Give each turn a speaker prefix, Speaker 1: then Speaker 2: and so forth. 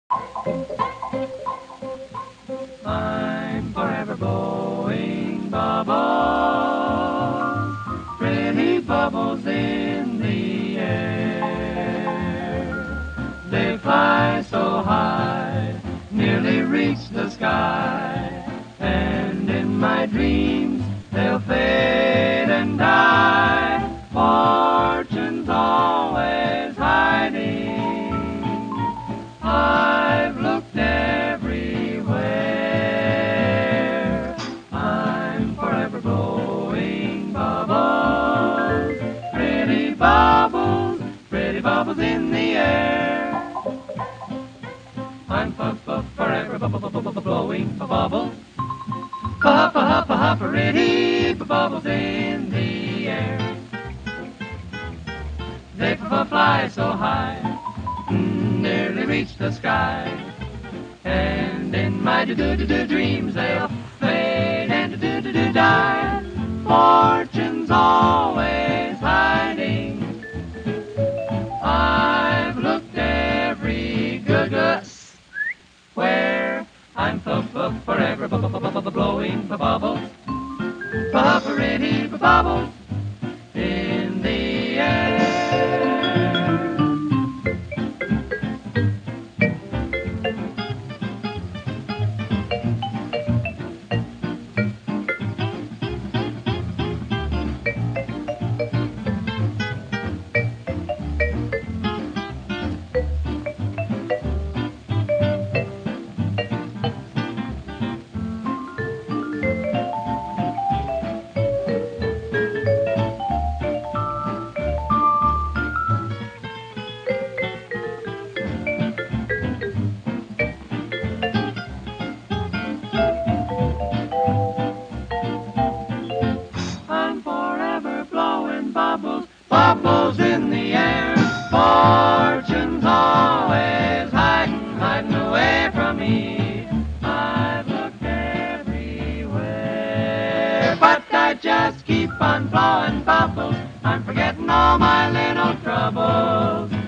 Speaker 1: I'm forever blowing bubbles, pretty bubbles in the air. They fly so high, nearly reach the sky, and in my dreams they'll fade and die. Fortune's always hiding. I've looked everywhere. I'm forever blowing bubbles, pretty bubbles in the air. I'm forever blowing bubbles, pretty bubbles in the air. They fly so high, nearly reach the sky, and in my dreams they'll fade and die. Fortune's always hiding. I've looked every good where. I'm forever blowing bubbles, pretty bubbles in the air. I'm forever blowing bubbles, bubbles in the air. Fortune's always hiding away from me. I've looked everywhere, but I just keep on blowing bubbles. I'm forgetting all my little troubles.